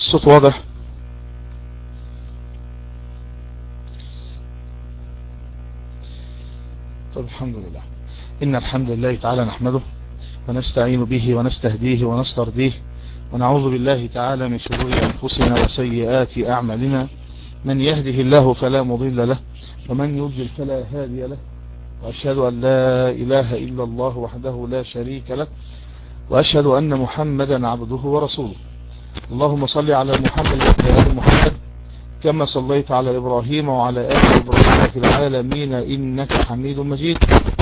الصوت واضح؟ طيب الحمد لله. إن الحمد لله تعالى نحمده ونستعين به ونستهديه ونسترضيه ونعوذ بالله تعالى من شرور أنفسنا وسيئات أعمالنا. من يهده الله فلا مضل له ومن يضلل فلا هادي له، وأشهد أن لا إله إلا الله وحده لا شريك له، وأشهد أن محمدا عبده ورسوله. اللهم صل على محمد وعلى آل محمد كما صليت على إبراهيم وعلى آل إبراهيم في العالمين إنك حميد مجيد.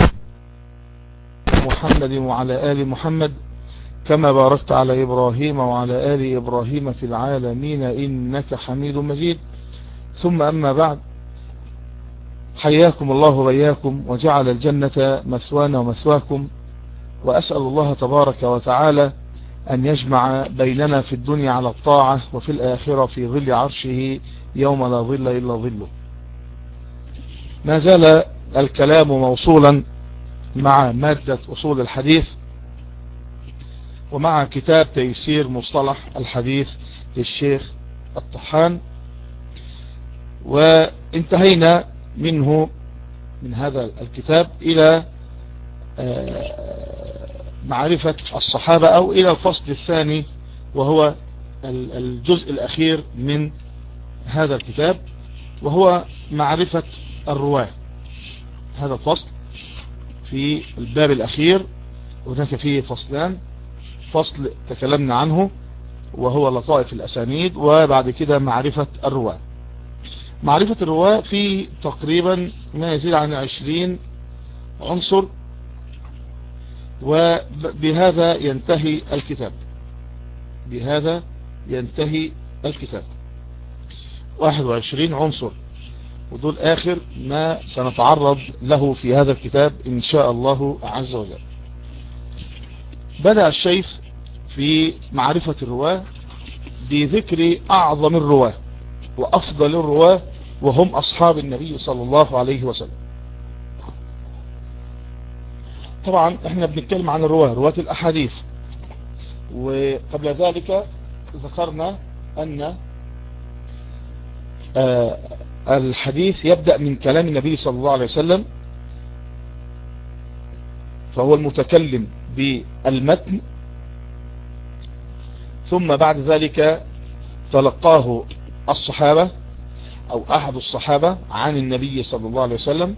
محمد وعلى آل محمد كما باركت على إبراهيم وعلى آل إبراهيم في العالمين إنك حميد مجيد. ثم أما بعد، حياكم الله وإياكم وجعل الجنة مثوانا ومثواكم، وأسأل الله تبارك وتعالى أن يجمع بيننا في الدنيا على الطاعة وفي الآخرة في ظل عرشه يوم لا ظل إلا ظله. ما زال الكلام موصولا مع مادة أصول الحديث ومع كتاب تيسير مصطلح الحديث للشيخ الطحان، وانتهينا منه من هذا الكتاب إلى معرفة الصحابة، أو إلى الفصل الثاني وهو الجزء الأخير من هذا الكتاب، وهو معرفة الرواة. هذا الفصل في الباب الأخير، هناك فيه فصلان. فصل تكلمنا عنه وهو لطائف الأسانيد، وبعد كده معرفة الرواة. معرفة الرواة في تقريبا ما يزيد عن 20 عنصر، وبهذا ينتهي الكتاب. بهذا ينتهي الكتاب. 21 عنصر، ودول آخر ما سنتعرض له في هذا الكتاب إن شاء الله عز وجل. بدأ الشيخ في معرفة الرواة بذكر أعظم الرواة وأفضل الرواة، وهم أصحاب النبي صلى الله عليه وسلم. طبعا احنا بنتكلم عن الرواة، رواة الأحاديث، وقبل ذلك ذكرنا أن الحديث يبدأ من كلام النبي صلى الله عليه وسلم، فهو المتكلم بالمتن، ثم بعد ذلك تلقاه الصحابة أو أحد الصحابة عن النبي صلى الله عليه وسلم،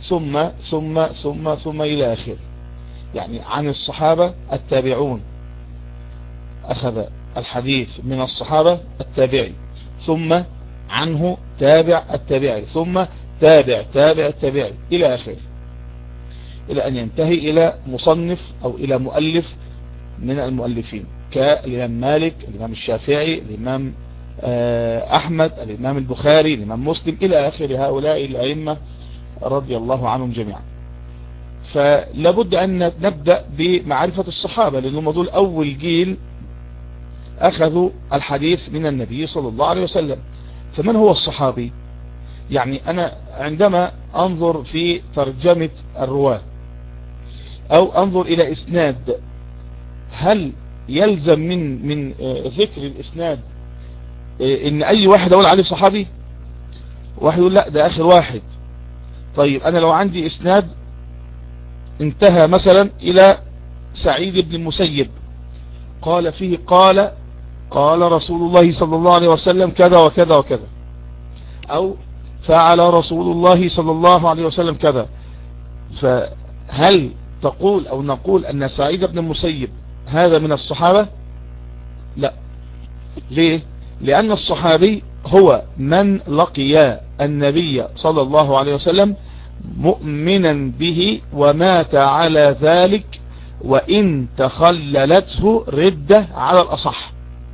ثم إلى آخر. يعني عن الصحابة التابعون، أخذ الحديث من الصحابة التابعي، ثم عنه تابع التابعي، ثم تابع التابعي إلى آخر، إلى أن ينتهي إلى مصنف أو إلى مؤلف من المؤلفين كالإمام مالك، الإمام الشافعي، الإمام أحمد، الإمام البخاري، الإمام مسلم، إلى آخر هؤلاء الأئمة رضي الله عنهم جميعا. فلابد أن نبدأ بمعرفة الصحابة، لأنهم دول أول جيل أخذوا الحديث من النبي صلى الله عليه وسلم. فمن هو الصحابي؟ يعني أنا عندما أنظر في ترجمة الرواة أو أنظر إلى إسناد، هل يلزم من ذكر الإسناد إن أي واحد أقول عليه صحابي؟ واحد يقول لا ده آخر واحد. طيب أنا لو عندي إسناد انتهى مثلا إلى سعيد بن المسيب، قال فيه قال رسول الله صلى الله عليه وسلم كذا وكذا وكذا، أو فعل رسول الله صلى الله عليه وسلم كذا، فهل تقول أو نقول أن سعيد بن المسيب هذا من الصحابة؟ لا. ليه؟ لأن الصحابي هو من لقي النبي صلى الله عليه وسلم مؤمنا به ومات على ذلك، وإن تخللته ردة على الأصح.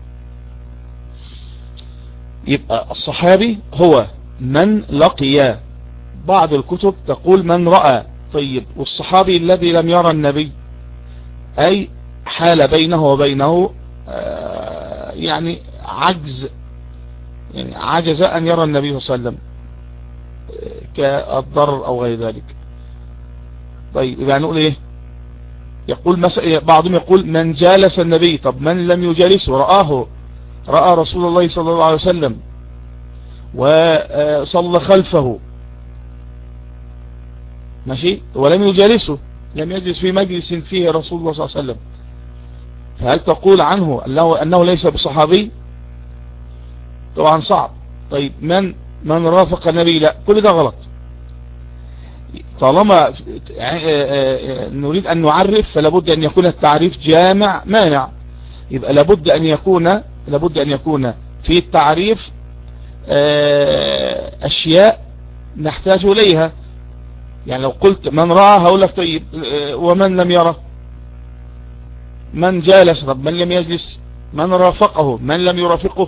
يبقى الصحابي هو من لقي، بعض الكتب تقول من رأى. طيب والصحابي الذي لم يرى النبي، أي حال بينه وبينه يعني عجز، يعني عجز أن يرى النبي صلى الله عليه وسلم كالضرر أو غير ذلك. طيب يبقى نقول إيه؟ يقول بعضهم يقول من جالس النبي. طب من لم يجالسه رآه رأى رسول الله صلى الله عليه وسلم وصلى خلفه، ماشي، ولم يجالسه، لم يجلس في مجلس فيه رسول الله صلى الله عليه وسلم، فهل تقول عنه أنه ليس بصحابي؟ طبعا صعب. طيب من رافق النبي؟ لا، كل ده غلط. طالما نريد أن نعرف فلابد أن يكون التعريف جامع مانع، يبقى لابد أن يكون في التعريف أشياء نحتاج إليها. يعني لو قلت من رأى هقول لك طيب ومن لم يره؟ من جالس؟ رب من لم يجلس؟ من رافقه؟ من لم يرافقه؟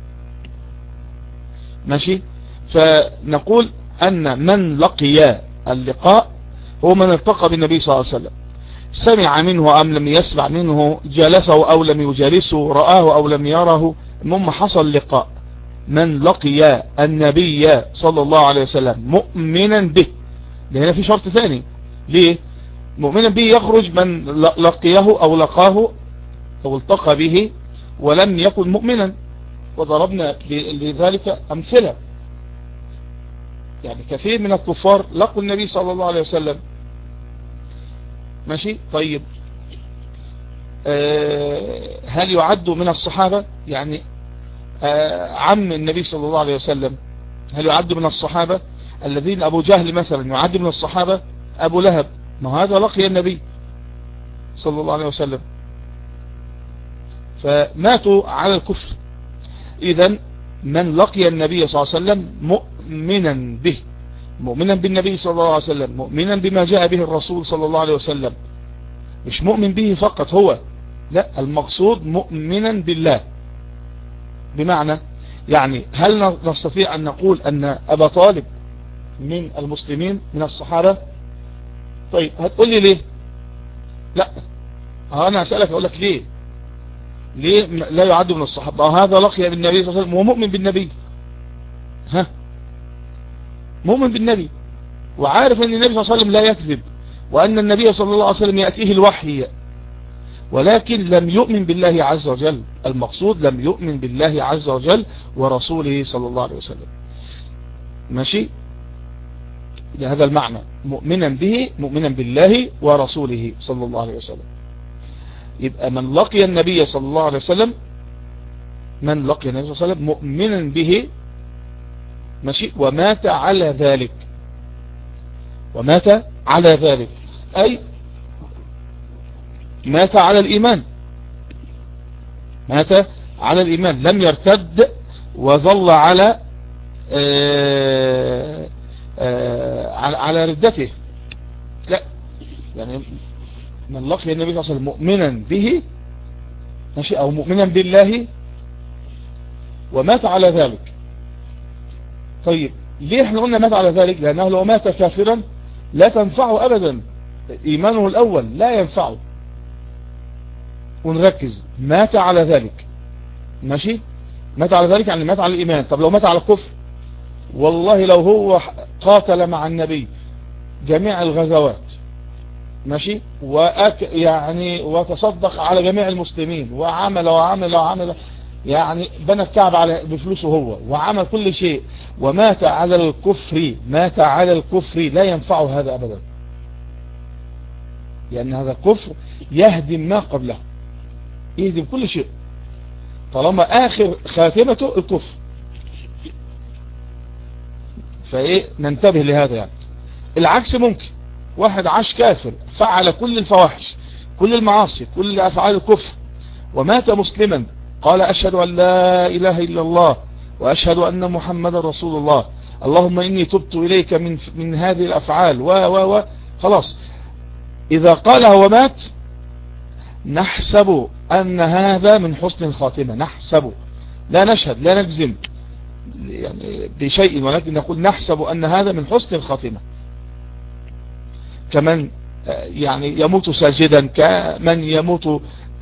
ماشي. فنقول أن من لقي اللقاء هو من التقى بالنبي صلى الله عليه وسلم، سمع منه أم لم يسمع منه، جالسه أو لم يجالسه، رآه أو لم يره، المهم حصل لقاء. من لقي النبي صلى الله عليه وسلم مؤمنا به، لأن في شرط ثاني. ليه مؤمنا به؟ يخرج من لقيه أو لقاه أو التقى به ولم يكن مؤمنا، وضربنا لذلك أمثلة. يعني كثير من الكفار لقوا النبي صلى الله عليه وسلم، ماشي. طيب هل يعد من الصحابة؟ يعني عم النبي صلى الله عليه وسلم هل يعد من الصحابة؟ الذين أبو جهل مثلا يعد من الصحابة؟ أبو لهب ما هذا لقي النبي صلى الله عليه وسلم فماتوا على الكفر. إذن من لقي النبي صلى الله عليه وسلم مؤمنا به، مؤمنا بالنبي صلى الله عليه وسلم، مؤمنا بما جاء به الرسول صلى الله عليه وسلم، مش مؤمن به فقط هو، لا، المقصود مؤمنا بالله. بمعنى يعني هل نستطيع أن نقول أن أبا طالب من المسلمين من الصحابة؟ طيب هتقول لي ليه؟ لا، أنا أسألك أقول لك ليه لا يعد من الصحابة؟ هذا لقي بالنبي صلى الله عليه وسلم ومؤمن بالنبي، مؤمن بالنبي وعارف أن النبي صلى الله عليه وسلم لا يكذب، وأن النبي صلى الله عليه وسلم يأتيه الوحي، ولكن لم يؤمن بالله عز وجل. المقصود لم يؤمن بالله عز وجل ورسوله صلى الله عليه وسلم، ماشي. هذا المعنى، مؤمنا به، مؤمنا بالله ورسوله صلى الله عليه وسلم. يبقى من لقي النبي صلى الله عليه وسلم، من لقي النبي صلى الله عليه وسلم مؤمنا به، ماشي، ومات على ذلك، ومات على ذلك أي مات على الإيمان، مات على الإيمان، لم يرتد وظل على على ردته، لا. يعني من لقي النبي صلى الله عليه وسلم مؤمنا به، ماشي، أو مؤمنا بالله ومات على ذلك. طيب ليه احنا قلنا مات على ذلك؟ لأنه لو مات كافرا لا تنفعه أبدا، إيمانه الأول لا ينفعه. ونركز، مات على ذلك، ماشي، مات على ذلك يعني مات على الإيمان. طب لو مات على الكفر، والله لو هو قاتل مع النبي جميع الغزوات، ماشي، يعني وتصدق على جميع المسلمين وعمل يعني بنى الكعبة بفلوسه هو، وعمل كل شيء، ومات على الكفر، مات على الكفر، لا ينفعه هذا أبدا، لأن هذا الكفر يهدم ما قبله، يهدم كل شيء طالما آخر خاتمته الكفر. فإيه، ننتبه لهذا. يعني العكس ممكن، واحد عاش كافر، فعل كل الفواحش، كل المعاصي، كل أفعال الكفر، ومات مسلما، قال أشهد أن لا إله إلا الله وأشهد أن محمد رسول الله، اللهم إني تبت إليك من هذه الأفعال خلاص. إذا قالها ومات نحسب أن هذا من حسن الخاتمة، نحسب، لا نشهد، لا نجزم يعني بشيء، ولكن نقول نحسب أن هذا من حسن الخاتمة. كمن يعني يموت ساجدا، كمن يموت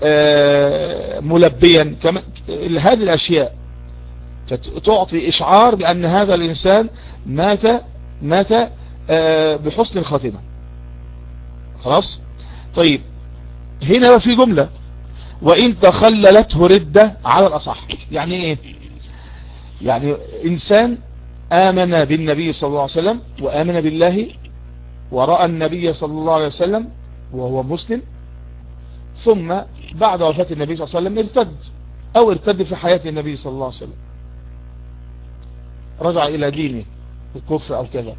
ملبيا، كمن هذه الأشياء فتعطي إشعار بأن هذا الإنسان مات بحسن الخاتمة. خلاص. طيب هنا في جملة، وإن تخللته ردة على الأصح. يعني إيه؟ يعني إنسان آمن بالنبي صلى الله عليه وسلم وآمن بالله ورأى النبي صلى الله عليه وسلم وهو مسلم، ثم بعد وفاة النبي صلى الله عليه وسلم ارتد، أو ارتد في حياة النبي صلى الله عليه وسلم، رجع إلى دينه الكفر أو كذا،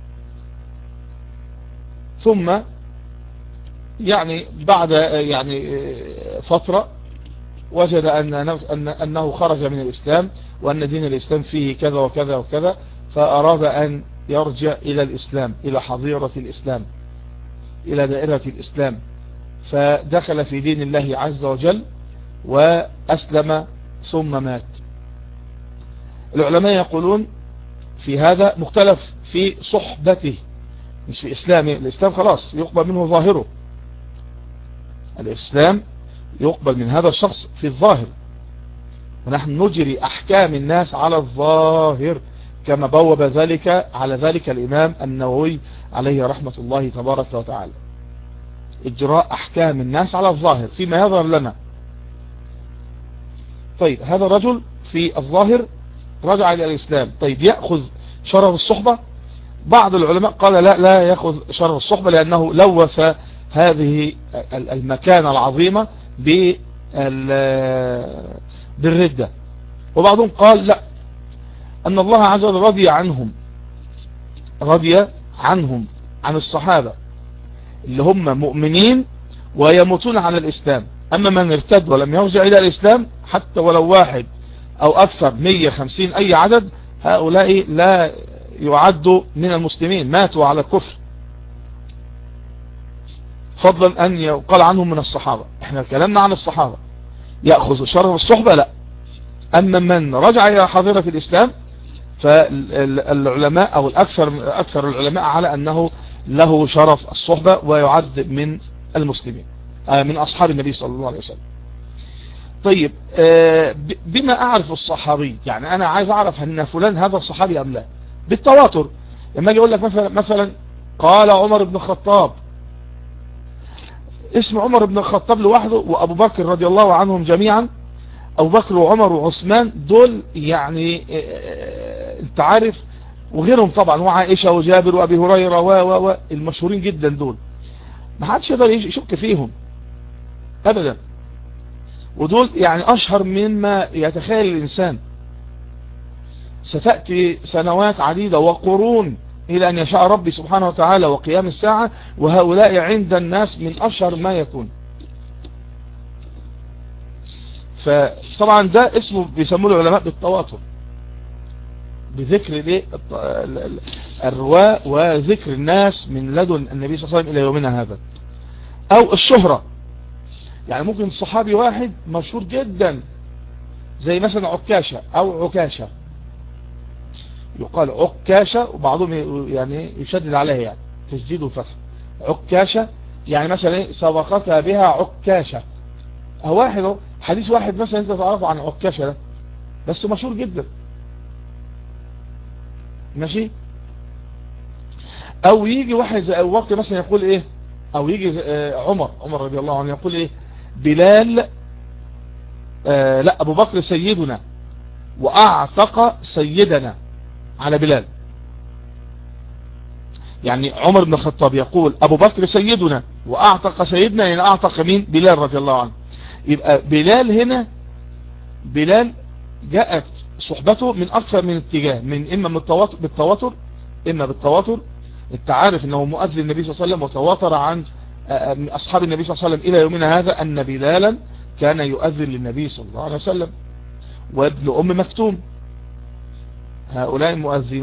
ثم يعني بعد يعني فترة وجد أنه خرج من الإسلام، وأن دين الإسلام فيه كذا وكذا وكذا، فأراد أن يرجع إلى الإسلام، إلى حظيرة الإسلام، إلى دائرة الإسلام، فدخل في دين الله عز وجل وأسلم ثم مات. العلماء يقولون في هذا مختلف في صحبته، مش في إسلامه. الإسلام خلاص يقبل منه ظاهره، الإسلام يقبل من هذا الشخص في الظاهر، ونحن نجري أحكام الناس على الظاهر، كما بوب ذلك على ذلك الإمام النووي عليه رحمة الله تبارك وتعالى، إجراء أحكام الناس على الظاهر فيما يظهر لنا. طيب هذا الرجل في الظاهر رجع إلى الإسلام، طيب يأخذ شرف الصحبة؟ بعض العلماء قال لا يأخذ شرف الصحبة، لأنه لوث هذه المكانة العظيمة بالردة. وبعضهم قال لا، أن الله عز وجل رضي عنهم عن الصحابة اللي هم مؤمنين ويموتون على الإسلام. أما من ارتد ولم يرجع إلى الإسلام حتى ولو واحد أو أكثر 150 أي عدد، هؤلاء لا يعدوا من المسلمين، ماتوا على الكفر، فضلا أن يقال عنهم من الصحابة. احنا كلامنا عن الصحابة، يأخذ شرف الصحبة لا. أما من رجع إلى حاضرة الإسلام فالعلماء أو أكثر العلماء على أنه له شرف الصحبة ويعد من المسلمين، من أصحاب النبي صلى الله عليه وسلم. طيب بما أعرف الصحابي، يعني أنا عايز أعرف أن فلان هذا الصحابي أم لا بالتواتر. لما أجي أقول لك مثلا قال عمر بن الخطاب، اسم عمر بن الخطاب لوحده وأبو بكر رضي الله عنهم جميعا، أبو بكر وعمر وعثمان دول يعني انت عارف، وغيرهم طبعا، وعائشة وجابر وأبي هريرة والمشهورين جدا دول، ما حدش يقدر يشك فيهم أبدا، ودول يعني أشهر مما يتخيل الإنسان. ستأتي سنوات عديدة وقرون إلى أن يشاء ربي سبحانه وتعالى وقيام الساعة، وهؤلاء عند الناس من أشهر ما يكون. فطبعا ده اسمه بيسموه العلماء بالتواتر، بذكر الرواة وذكر الناس من لدن النبي صلى الله عليه وسلم إلى يومنا هذا. أو الشهرة، يعني ممكن صحابي واحد مشهور جدا زي مثلا عكاشة أو عكاشة، يقال عكاشة، وبعضهم يعني يشدد عليها يعني تشديد وفتح، عكاشة يعني مثلا سبقك بها عكاشة، أو واحد حديث واحد مثلا انت تعرفه عن عكاشة ده بس مشهور جدا، ماشي. او يجي واحد زي ابو بكر مثلا يقول ايه، او يجي عمر رضي الله عنه يقول ايه، بلال لا ابو بكر سيدنا واعتق سيدنا على بلال. يعني عمر بن الخطاب يقول ابو بكر سيدنا واعتق سيدنا، يعني اعتق مين؟ بلال رضي الله عنه. يبقى بلال هنا، بلال جاءت صحبته من اكثر من اتجاه، من اما بالتواتر، اما بالتواتر. انت عارف انه مؤذن النبي صلى الله عليه وسلم، وتواتر عن اصحاب النبي صلى الله عليه وسلم الى يومنا هذا ان بلالا كان يؤذن للنبي صلى الله عليه وسلم، وابن ام مكتوم، هؤلاء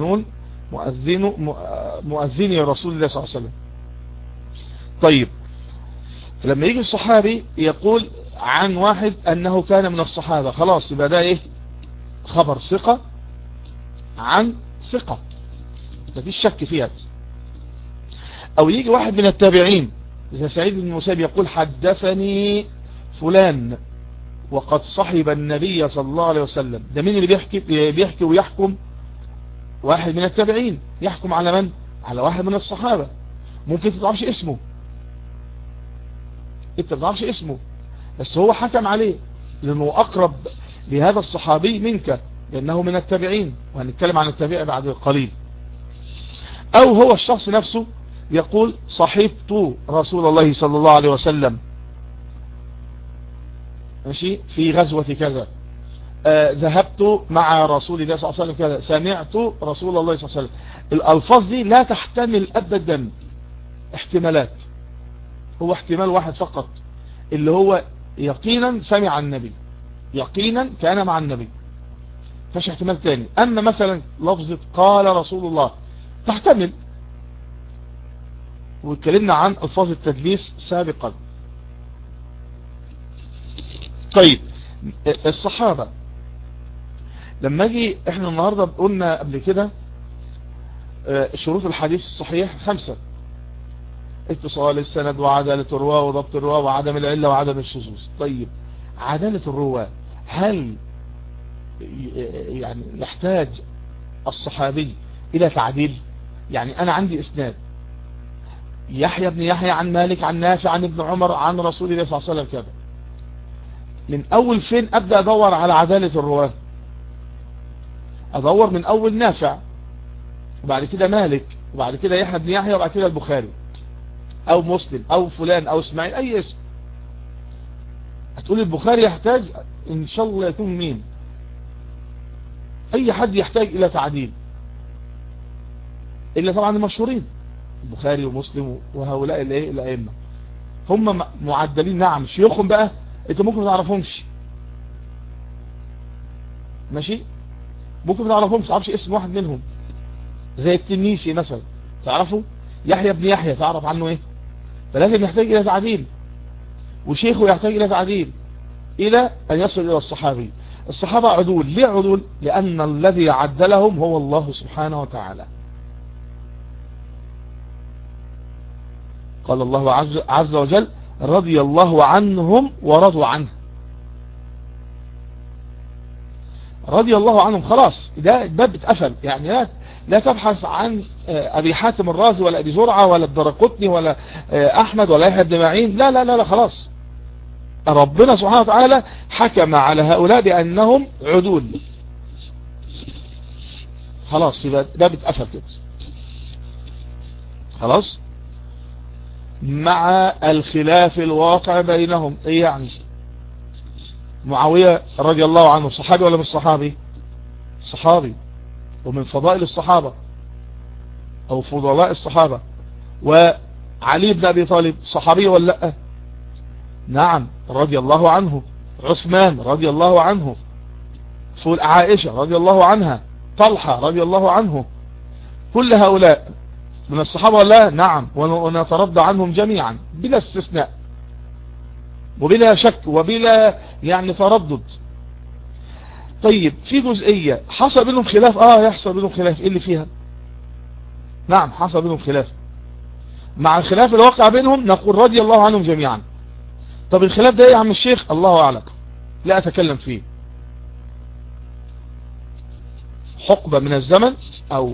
مؤذني رسول الله صلى الله عليه وسلم. طيب لما يجي الصحابي يقول عن واحد انه كان من الصحابة، خلاص يبقى ده ايه؟ خبر ثقة عن ثقة، مفيش شك فيها. او يجي واحد من التابعين زي سعيد بن المسيب يقول حدثني فلان وقد صحب النبي صلى الله عليه وسلم، ده مين اللي بيحكي ويحكم؟ واحد من التابعين يحكم على من؟ على واحد من الصحابة. ممكن تتعرفش اسمه، انت تتعرفش اسمه، بس هو حكم عليه لأنه أقرب لهذا الصحابي منك، لأنه من التابعين، وهنتكلم عن التابع بعد قليل. أو هو الشخص نفسه يقول صحبت رسول الله صلى الله عليه وسلم ماشي في غزوة كذا، ذهبت مع رسول الله صلى الله عليه وسلم كذا، سمعت رسول الله صلى الله عليه وسلم. الألفاظ دي لا تحتمل أبدا احتمالات، هو احتمال واحد فقط، اللي هو يقينا سمع النبي، يقينا كان مع النبي، فش احتمال تاني. أما مثلا لفظة قال رسول الله تحتمل، واتكلمنا عن ألفاظ التدليس سابقا. طيب الصحابة لما اجي احنا النهاردة قلنا قبل كده شروط الحديث الصحيح 5: اتصال السند وعدالة الرواة وضبط الرواة وعدم العلة وعدم الشذوذ. طيب عدالة الرواة، هل يعني يحتاج الصحابي الى تعديل؟ يعني انا عندي اسناد يحيى بن يحيى عن مالك عن نافع عن ابن عمر عن رسول الله صلى الله عليه وسلم كذا، من اول فين ابدأ ادور على عدالة الرواة؟ ادور من اول نافع، وبعد كده مالك، وبعد كده يحيى بن يحيى، وبعد كده البخاري او مسلم او فلان او اسماعيل، اي اسم. هتقول البخاري يحتاج ان شاء الله يكون مين؟ اي حد يحتاج الى تعديل، الا طبعا المشهورين البخاري ومسلم وهؤلاء الائمه، هم معدلين. نعم شيوخهم بقى انت ممكن ما تعرفهمش، ماشي، ممكن ما تعرفهمش، تعرفش اسم واحد منهم، زي التنيسي مثلا تعرفه، يحيى بن يحيى تعرف عنه ايه؟ فلازم يحتاج الى تعديل، وشيخه يحتاج الى تعديل الى ان يصل الى الصحابي. الصحابة عدول. ليه عدول؟ لان الذي عدلهم هو الله سبحانه وتعالى. قال الله عز وجل رضي الله عنهم ورضوا عنه. رضي الله عنهم، خلاص ده الباب اتقفل. يعني لا تبحث عن ابي حاتم الرازي ولا ابي زرعة ولا الدرقطني ولا احمد ولا يحيى بن معين، لا لا لا خلاص، ربنا سبحانه وتعالى حكم على هؤلاء بانهم عدول، خلاص يبقى ده بيتقفل كده خلاص. مع الخلاف الواقع بينهم، ايه يعني؟ معاوية رضي الله عنه صحابي ولا مش صحابي؟ صحابي، ومن فضائل الصحابة او فضلاء الصحابة. وعلي بن ابي طالب صحابي ولا لا؟ نعم رضي الله عنه. عثمان رضي الله عنه، عائشة رضي الله عنها، طلحة رضي الله عنه، كل هؤلاء من الصحابة ولا؟ نعم، ونترضى عنهم جميعا بلا استثناء وبلا شك وبلا يعني تردد. طيب في جزئية حصل بينهم خلاف، يحصل بينهم خلاف، ايه اللي فيها؟ نعم حصل بينهم خلاف، مع الخلاف الواقع بينهم نقول رضي الله عنهم جميعا. طب الخلاف ده ايه يا عم الشيخ؟ الله اعلم، لا اتكلم فيه. حقبة من الزمن او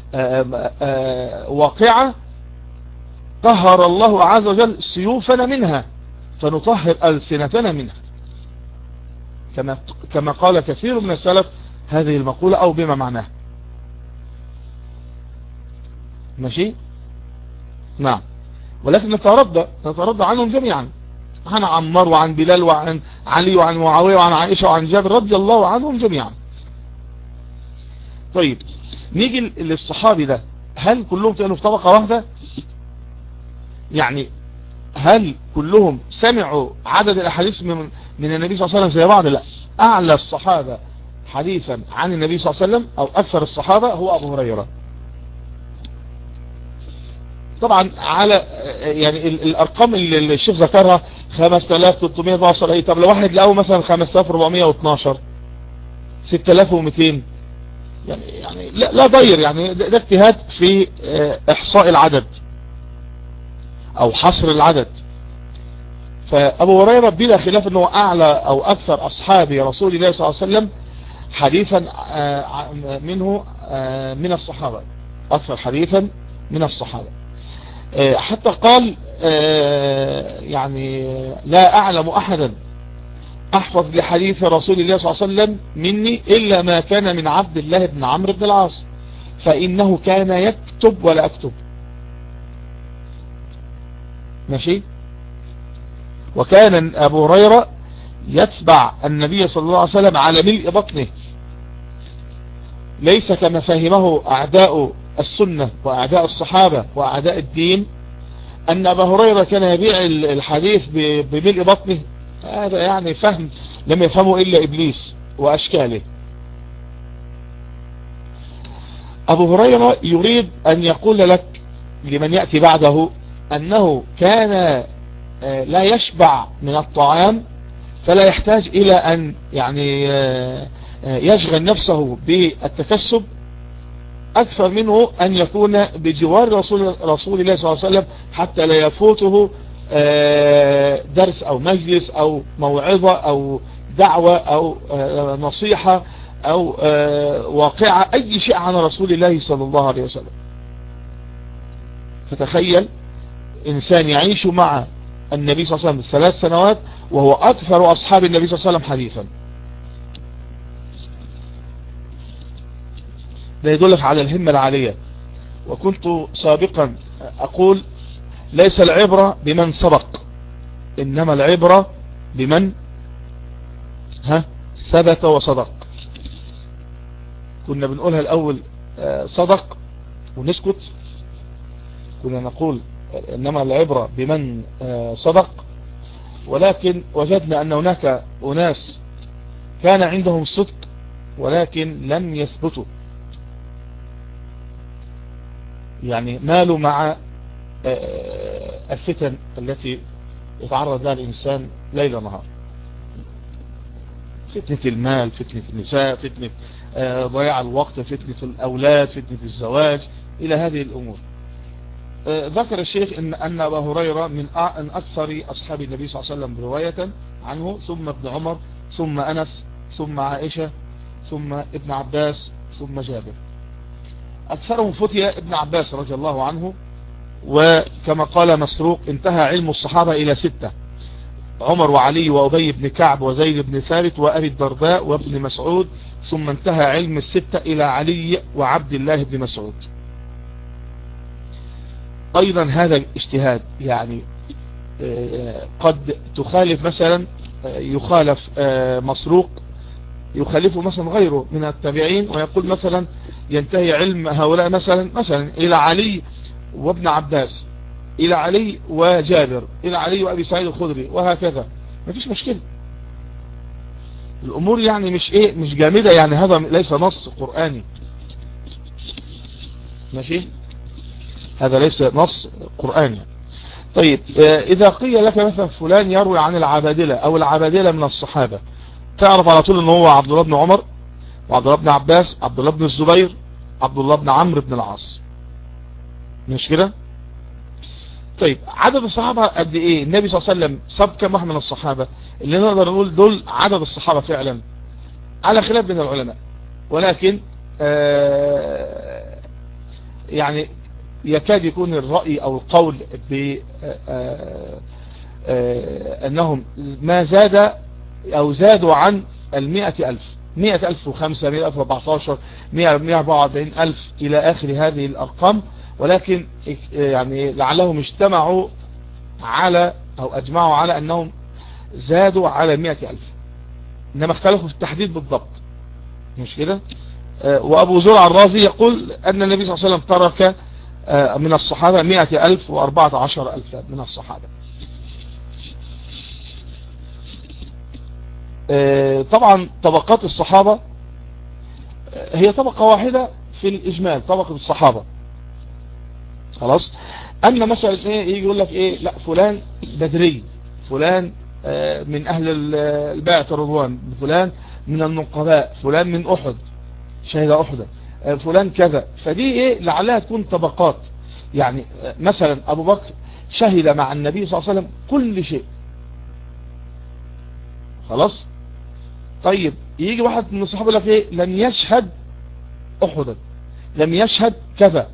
واقعة طهر الله عز وجل سيوفنا منها فنطهر ألسنتنا منها، كما قال كثير من السلف هذه المقولة او بما معناها، ماشي. نعم، ولكن نترضى عنهم جميعا، عن عمار وعن بلال وعن علي وعن معاوية وعن عائشة وعن جابر رضي الله عنهم جميعا. طيب نيجي للصحابي ده، هل كلهم كانوا في طبقة واحدة؟ يعني هل كلهم سمعوا عدد الأحاديث من النبي صلى الله عليه وسلم زي بعض؟ لا، أعلى الصحابة حديثا عن النبي صلى الله عليه وسلم أو أكثر الصحابة هو أبو هريرة. طبعا على يعني الأرقام اللي الشيخ ذكرها 5374. طب لو واحد لقوا مثلا 5412 6200 يعني لا ضير، يعني ده اجتهاد في احصاء العدد او حصر العدد. فابو هريرة بلا خلاف انه اعلى او اكثر اصحاب رسول الله صلى الله عليه وسلم حديثا منه من الصحابة، اكثر حديثا من الصحابة. حتى قال يعني لا اعلم احدا أحفظ لحديث رسول الله صلى الله عليه وسلم مني إلا ما كان من عبد الله بن عمرو بن العاص فإنه كان يكتب ولا أكتب. ماشي. وكان أبو هريرة يتبع النبي صلى الله عليه وسلم على ملء بطنه، ليس كما فهمه أعداء السنة وأعداء الصحابة وأعداء الدين أن أبا هريرة كان يبيع الحديث بملء بطنه. هذا يعني فهم لم يفهمه إلا إبليس وأشكاله. أبو هريرة يريد أن يقول لك لمن يأتي بعده أنه كان لا يشبع من الطعام فلا يحتاج إلى أن يعني يشغل نفسه بالتكسب أكثر منه أن يكون بجوار رسول الله صلى الله عليه وسلم حتى لا يفوته درس أو مجلس أو موعظة أو دعوة أو نصيحة أو واقعة أي شيء عن رسول الله صلى الله عليه وسلم. فتخيل إنسان يعيش مع النبي صلى الله عليه وسلم 3 سنوات وهو أكثر أصحاب النبي صلى الله عليه وسلم حديثا. ده يدلك على الهمة العالية. وكنت سابقا أقول ليس العبرة بمن سبق إنما العبرة بمن ثبت وصدق. كنا بنقولها الأول صدق ونسكت، كنا نقول إنما العبرة بمن صدق، ولكن وجدنا أن هناك أناس كان عندهم صدق ولكن لم يثبتوا، يعني مالوا مع الفتن التي يتعرض لها الإنسان ليل ونهار، فتنة المال، فتنة النساء، فتنة ضياع الوقت، فتنة الأولاد، فتنة الزواج، إلى هذه الأمور. ذكر الشيخ أن أبا هريرة من أكثر أصحاب النبي صلى الله عليه وسلم رواية عنه، ثم ابن عمر، ثم أنس، ثم عائشة، ثم ابن عباس، ثم جابر. أكثرهم فتي ابن عباس رضي الله عنه، وكما قال مسروق انتهى علم الصحابة إلى 6: عمر وعلي وأبي بن كعب وزيد بن ثابت وأبي الدرداء وابن مسعود، ثم انتهى علم 6 إلى علي وعبد الله بن مسعود. أيضا هذا الاجتهاد يعني قد تخالف مثلا، يخالف مسروق، يخالفه مثلا غيره من التابعين ويقول مثلا ينتهي علم هؤلاء مثلا إلى علي وابن عباس، إلى علي وجابر، إلى علي وأبي سعيد الخدري، وهكذا. ما فيش مشكلة، الأمور يعني مش جامدة، يعني هذا ليس نص قرآني. ماشي، هذا ليس نص قرآني. طيب إذا قيل لك مثلا فلان يروي عن العبادلة أو العبادلة من الصحابة، تعرف على طول أنه هو عبد الله بن عمر وعبد الله بن عباس، عبد الله بن الزبير، عبد الله بن عمرو بن العاص. مش كده؟ طيب عدد الصحابة قد ايه؟ النبي صلى الله عليه وسلم ساب كم واحد من الصحابة اللي نقدر نقول دول عدد الصحابة فعلا؟ على خلاف بين العلماء، ولكن يعني يكاد يكون الرأي او القول انهم ما زاد او زادوا عن 100,000، 100,005، 100,014، 144,000 الى اخر هذه الارقام، ولكن يعني لعلهم اجتمعوا على او اجمعوا على انهم زادوا على 100,000، انما اختلفوا في التحديد بالضبط. مش كده؟ وابو زرع الرازي يقول ان النبي صلى الله عليه وسلم ترك من الصحابة 100,014,000 من الصحابة. طبعا طبقات الصحابة هي طبقة واحدة في الإجمال، طبقة الصحابة خلاص. أما مثلا يجي يقول لك لا فلان بدري، فلان من أهل البيعة الرضوان، فلان من النقباء، فلان من أحد شهد أحدا، فلان كذا. فدي لعلها تكون طبقات. يعني مثلا أبو بكر شهد مع النبي صلى الله عليه وسلم كل شيء خلاص. طيب يجي واحد من الصحابة يقول لك لم يشهد أحدا، لم يشهد كذا،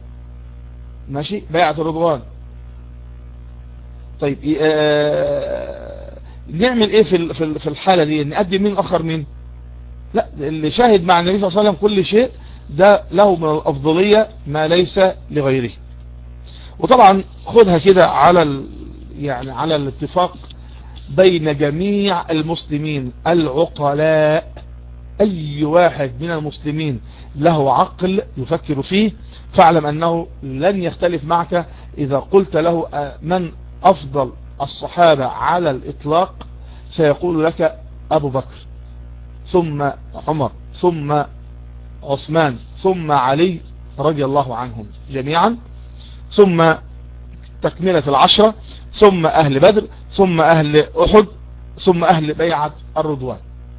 ماشي، بيعة الرضوان. طيب نعمل ايه في الحالة دي؟ نقدم مين اخر مين؟ لا، اللي شاهد مع النبي صلى الله عليه وسلم كل شيء ده له من الافضلية ما ليس لغيره. وطبعا خدها كده على يعني على الاتفاق بين جميع المسلمين العقلاء، اي واحد من المسلمين له عقل يفكر فيه فاعلم انه لن يختلف معك اذا قلت له من افضل الصحابة على الاطلاق، سيقول لك ابو بكر ثم عمر ثم عثمان ثم علي رضي الله عنهم جميعا، ثم تكملة العشرة، ثم اهل بدر، ثم اهل احد، ثم اهل بيعة الرضوان.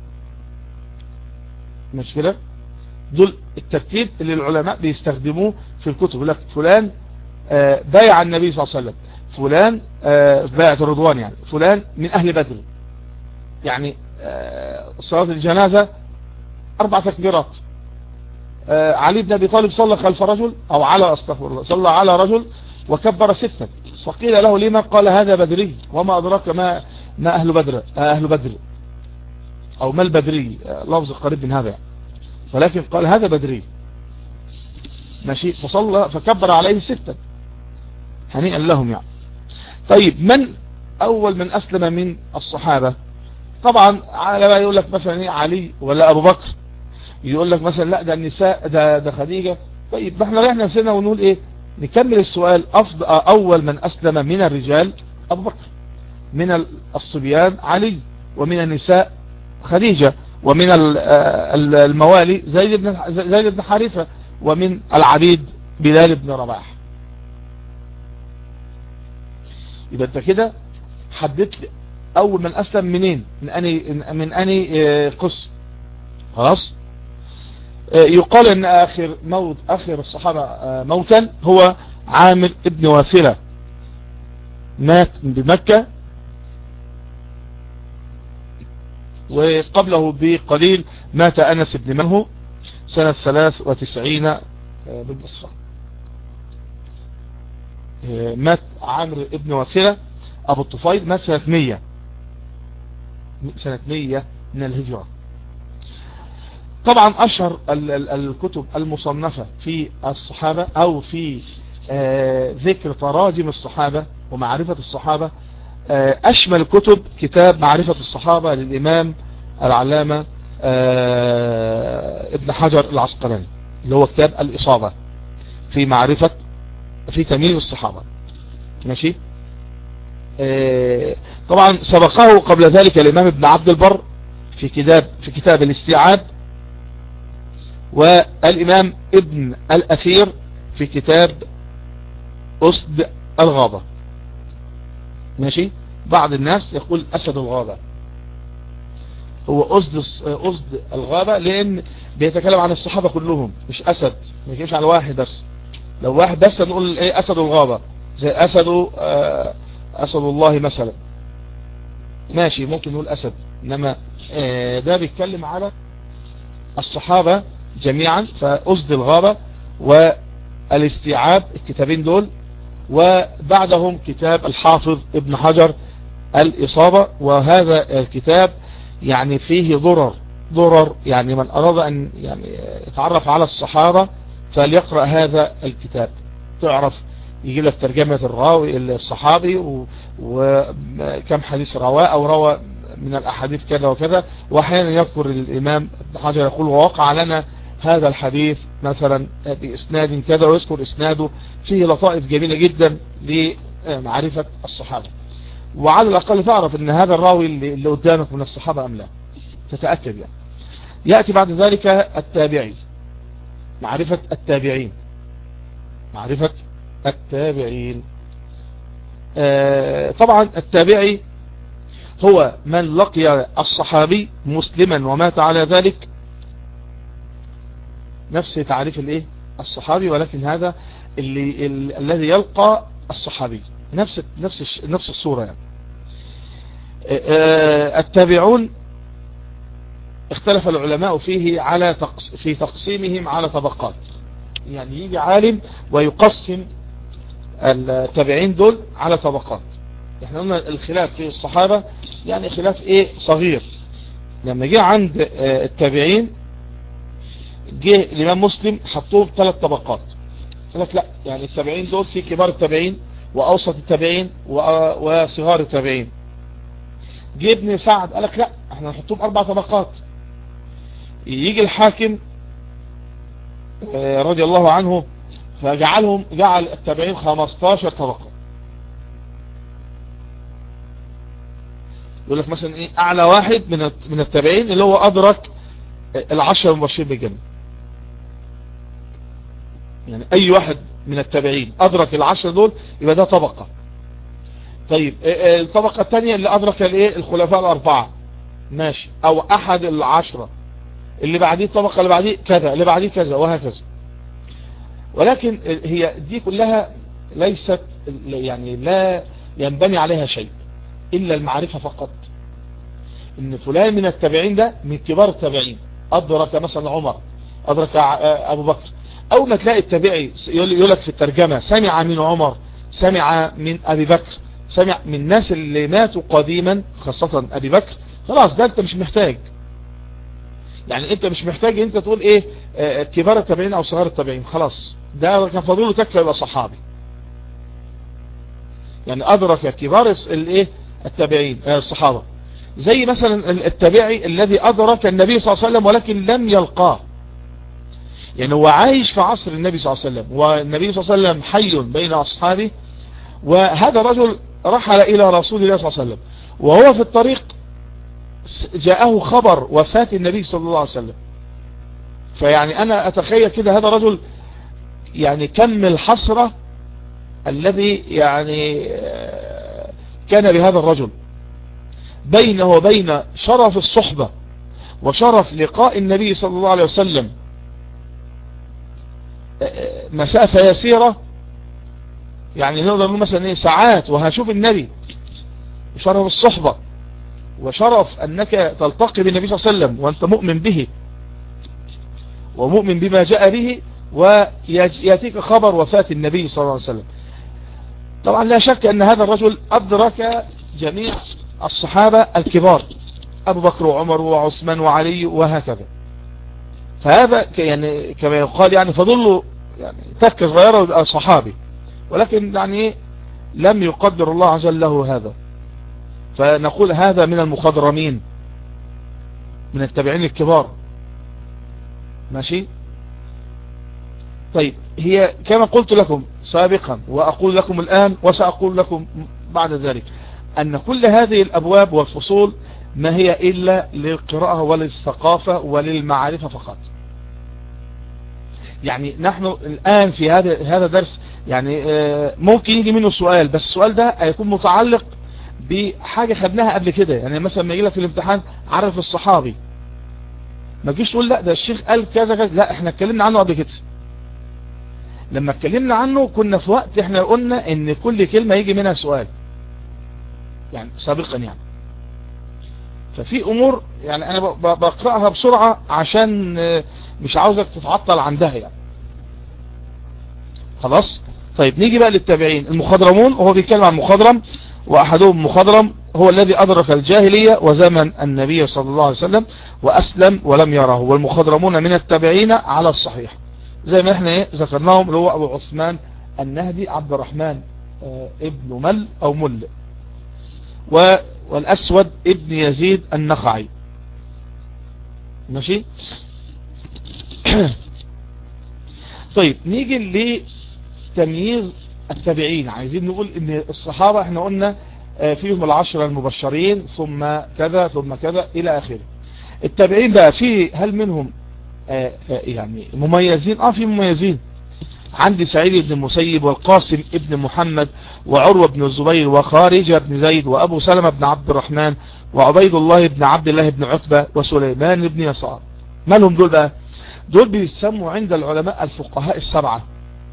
مش كده؟ دول الترتيب اللي العلماء بيستخدموه في الكتب. يقول لك فلان بايع النبي صلى الله عليه وسلم، فلان بايعة الرضوان، يعني فلان من اهل بدر، يعني صلاة الجنازة 4 تكبيرات. علي بن ابي طالب صلى خلف رجل او على استغفر الله صلى على رجل وكبر 6، فقيل له لما؟ قال هذا بدري، وما ادراك ما اهل بدر، اهل بدر او ما البدري، لفظ قريب من هذا يعني. ولكن قال هذا بدري ماشي، فصلى فكبر عليه 6 هنيئا لهم يعني. طيب من اول من اسلم من الصحابة؟ طبعا على ما يقول لك مثلا علي ولا ابو بكر، يقول لك مثلا لا ده النساء، ده خديجة. طيب ما احنا ريحنا نفسنا ونقول ايه؟ نكمل السؤال. اول من اسلم من الرجال ابو بكر، من الصبيان علي، ومن النساء خديجة، ومن الموالي زيد بن حارثة، ومن العبيد بلال بن رباح. يبقى انت كده حددت اول من اسلم منين، من اني قسم. خلاص. يقال ان اخر الصحابة موتا هو عامر ابن واثلة، مات بمكة، وقبله بقليل مات انس بن منه سنة 93 بالبصرة. مات عامر ابن واثلة ابو الطفيل، مات سنة 100 من الهجرة. طبعا اشهر الكتب المصنفة في الصحابة او في ذكر تراجم الصحابة ومعرفة الصحابة، اشمل كتب كتاب معرفة الصحابة للامام العلامة ابن حجر العسقلاني، اللي هو كتاب الاصابة في تمييز الصحابة. ماشي. طبعا سبقه قبل ذلك الامام ابن عبد البر في كتاب الاستيعاب، والامام ابن الاثير في كتاب اسد الغابة. ماشي. بعض الناس يقول اسد الغابة، هو اسد الغابة لان بيتكلم عن الصحابة كلهم، مش اسد، ما يتكلمش عن واحد بس. لو واحد بس نقول ايه اسد الغابة، زي اسد الله مثلا، ماشي ممكن نقول اسد، انما ده بيتكلم على الصحابة جميعا. فاسد الغابة والاستيعاب، الكتابين دول، وبعدهم كتاب الحافظ ابن حجر الإصابة. وهذا الكتاب يعني فيه ضرر، يعني من أراد أن يعني يتعرف على الصحابة فليقرأ هذا الكتاب، تعرف يجيب لك ترجمة الراوي الصحابي وكم حديث رواه أو روى من الأحاديث كذا وكذا. وأحيانا يذكر الإمام ابن حجر يقول ووقع لنا هذا الحديث مثلا بإسناد كذا، ويذكر إسناده، فيه لطائف جميلة جدا لمعرفة الصحابة. وعلى الأقل تعرف أن هذا الراوي اللي قدامك من الصحابة أم لا، تتأكد يعني. يأتي بعد ذلك التابعي، معرفة التابعين. طبعا التابعي هو من لقي الصحابي مسلما ومات على ذلك، نفس تعريف الايه الصحابي، ولكن هذا الذي يلقى الصحابي، نفس الصورة يعني. التابعون اختلف العلماء فيه في تقسيمهم على طبقات. يعني يجي عالم ويقسم التابعين دول على طبقات. احنا قلنا الخلاف في الصحابة يعني خلاف ايه صغير. لما جه عند التابعين جه الإمام مسلم حطوهم 3 طبقات. قال لك لا، يعني التابعين دول في كبار التابعين وأوسط التابعين وصغار التابعين. جه ابن سعد قال لك لا، احنا نحطهم 4 طبقات. يجي الحاكم رضي الله عنه جعل التابعين 15 طبقة. يقول لك مثلا ايه، اعلى واحد من التابعين اللي هو ادرك 10 المبشرين بالجنة. يعني اي واحد من التابعين ادرك 10 دول يبقى ده طبقة. طيب الطبقة الثانية اللي ادرك الايه الخلفاء ال4 ماشي، او احد 10 اللي بعديه الطبقة اللي بعديه كذا اللي بعديه كذا وهكذا. ولكن هي دي كلها ليست يعني لا ينبني عليها شيء إلا المعرفة فقط. إن فلان من التابعين ده من كبار التابعين أدرك مثلا عمر، أدرك أبو بكر. أول ما تلاقي التابعي يقول لك في الترجمة سمع من عمر، سمع من أبي بكر، سمع من الناس اللي ماتوا قديما خاصة أبي بكر، خلاص ده أنت مش محتاج. يعني أنت مش محتاج أنت تقول إيه كبار التابعين أو صغار التابعين، خلاص ده كان فضيله تكفي يبقى صحابي. يعني أدرك كبار الايه التابعين الصحابة. زي مثلا التابعي الذي أدرك النبي صلى الله عليه وسلم ولكن لم يلقاه، يعني هو عايش في عصر النبي صلى الله عليه وسلم والنبي صلى الله عليه وسلم حي بين أصحابه، وهذا الرجل رحل إلى رسول الله صلى الله عليه وسلم وهو في الطريق جاءه خبر وفاة النبي صلى الله عليه وسلم. فيعني أنا أتخيل كده هذا الرجل يعني كم الحسرة الذي يعني كان بهذا الرجل بينه وبين شرف الصحبة وشرف لقاء النبي صلى الله عليه وسلم مسافة يسيرة، يعني نقدر نقول مثلا ايه ساعات وهشوف النبي. شرف الصحبة وشرف انك تلتقي بالنبي صلى الله عليه وسلم وانت مؤمن به ومؤمن بما جاء به، ويأتيك خبر وفاة النبي صلى الله عليه وسلم. طبعا لا شك ان هذا الرجل ادرك جميع الصحابة الكبار، ابو بكر وعمر وعثمان وعلي وهكذا. فهذا يعني كما يقال يعني فضله يعني تكة صغيرة ويبقى صحابي، ولكن يعني لم يقدر الله عز وجل له هذا، فنقول هذا من المخضرمين من التابعين الكبار. ماشي. طيب هي كما قلت لكم سابقا وأقول لكم الآن وسأقول لكم بعد ذلك أن كل هذه الأبواب والفصول ما هي إلا للقراءة وللثقافة وللمعرفة فقط. يعني نحن الآن في هذا درس يعني ممكن يجي منه سؤال، بس السؤال ده هيكون متعلق بحاجة خدناها قبل كده. يعني مثلا ما يجي لك في الامتحان عرف الصحابي، ما تجيش تقول لا ده الشيخ قال كذا كذا، لا احنا اتكلمنا عنه قبل كده. لما اتكلمنا عنه كنا في وقت احنا قلنا ان كل كلمة يجي منها سؤال يعني سابقا يعني. ففي امور يعني انا بقرأها بسرعة عشان مش عاوزك تتعطل عندها يعني. خلاص. طيب نيجي بقى للتابعين المخضرمون، وهو بيتكلم عن مخضرم، واحدهم مخضرم هو الذي ادرك الجاهلية وزمن النبي صلى الله عليه وسلم واسلم ولم يره، والمخضرمون من التابعين على الصحيح زي ما احنا ذكرناهم، اللي هو ابو عثمان النهدي عبد الرحمن ابن مل او مل، والاسود ابن يزيد النخعي. ماشي. طيب نيجي لتمييز التابعين. عايزين نقول ان الصحابة احنا قلنا فيهم 10 المبشرين ثم كذا ثم كذا الى اخره. التابعين بقى هل منهم يعني مميزين؟ في مميزين. عندي سعيد بن المسيب والقاسم ابن محمد وعروة بن الزبير وخارجة بن زيد وابو سلمة بن عبد الرحمن وعبيد الله بن عبد الله بن عتبة وسليمان بن يسار. ما لهم دول بقى؟ دول بيسموا عند العلماء الفقهاء السبعة.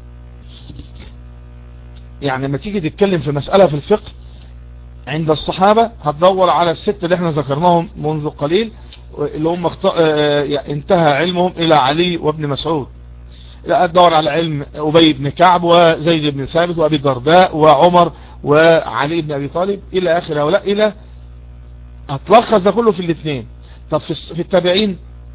يعني لما تيجي تتكلم في مسألة في الفقه عند الصحابة هتدور على الستة اللي احنا ذكرناهم منذ قليل، اللي هم انتهى علمهم الى علي وابن مسعود. لا تدور على علم أبي بن كعب وزيد بن ثابت وأبي الدرداء وعمر وعلي بن أبي طالب إلى آخر هؤلاء، إلى هتلخص ده كله في الاثنين. طب في التابعين،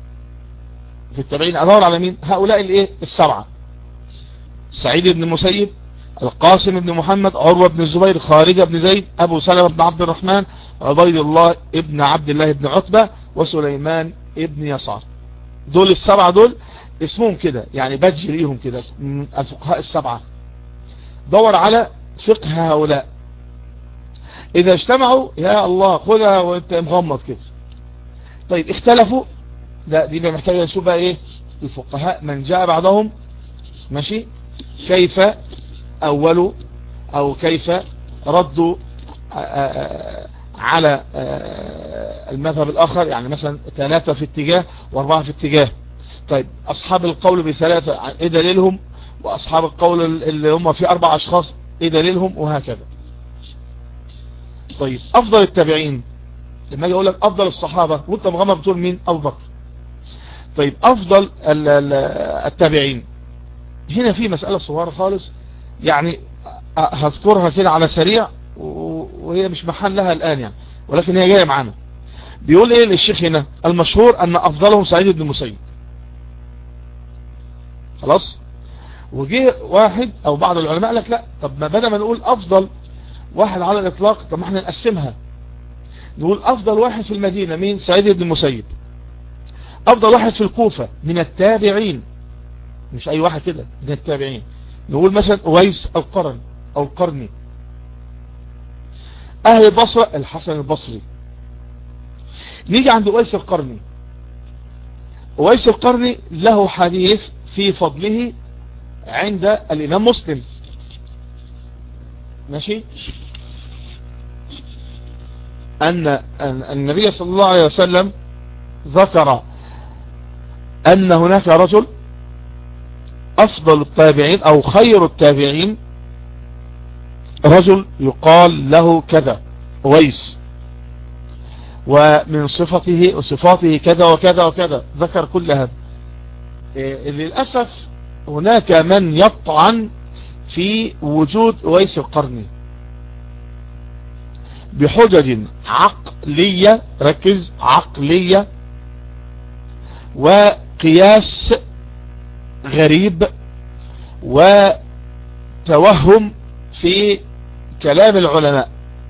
أدور على مين؟ هؤلاء الايه السبعة: سعيد بن المسيب، القاسم بن محمد، عروة بن الزبير، خارجة بن زيد، أبو سلمة بن عبد الرحمن، عبيد الله ابن عبد الله بن عتبة، وسليمان ابن يسار. دول السبعة دول اسمهم كده، يعني بادج ليهم كده من الفقهاء السبعة. دور على فقه هؤلاء، إذا اجتمعوا يا الله خذها وانت مغمض كده. طيب اختلفوا، لا دي محتاجة نشوف بقى ايه الفقهاء من جاء بعدهم، ماشي، كيف أولوا أو كيف ردوا على المذهب الآخر، يعني مثلا 3 في اتجاه و4 في اتجاه. طيب أصحاب القول ب3 ايه دليلهم، وأصحاب القول اللي هم في 4 أشخاص ايه دليلهم، وهكذا. طيب أفضل التابعين، لما اجي اقول لك أفضل الصحابة وانت مغمض بتقول مين؟ أبو بكر. طيب أفضل التابعين، هنا في مسألة صغيرة خالص، يعني هذكرها كده على سريع وهي مش محلها الآن يعني، ولكن هي جاية معانا. بيقول ايه للشيخ هنا؟ المشهور أن أفضلهم سعيد بن المسيب. خلاص، وجه واحد أو بعض العلماء لك لا، طب ما بدل ما نقول أفضل واحد على الإطلاق، طب ما احنا نقسمها، نقول أفضل واحد في المدينة مين؟ سعيد بن المسيب. أفضل واحد في الكوفة من التابعين، مش أي واحد كده، من التابعين، نقول مثلا أويس القرن أو القرني. أهل البصرة الحسن البصري. نيجي عند أويس القرني. أويس القرني له حديث في فضله عند الإمام مسلم، ماشي، أن النبي صلى الله عليه وسلم ذكر أن هناك رجل أفضل التابعين أو خير التابعين، رجل يقال له كذا أويس، ومن صفته وصفاته كذا وكذا وكذا، ذكر كل هذا. للأسف هناك من يطعن في وجود أويس القرني بحجج عقلية، ركز، عقلية وقياس غريب وتوهم في كلام العلماء.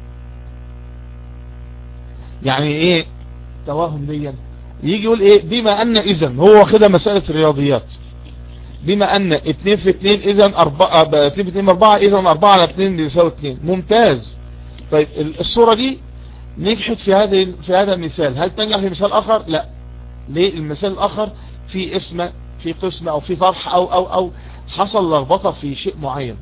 يعني ايه توهم دي؟ يجي يقول ايه؟ بما ان اذن هو واخدها مسألة الرياضيات، بما ان 2 في 2 اذن 4، 2 في 2 4، اذن 4 على 2 بيساوي 2. ممتاز. طيب الصورة دي نجحت في هذا المثال، هل تنجح في مثال اخر؟ لا. ليه؟ المثال الاخر في اسم، في قسم او في طرح او حصل لخبطه في شيء معين.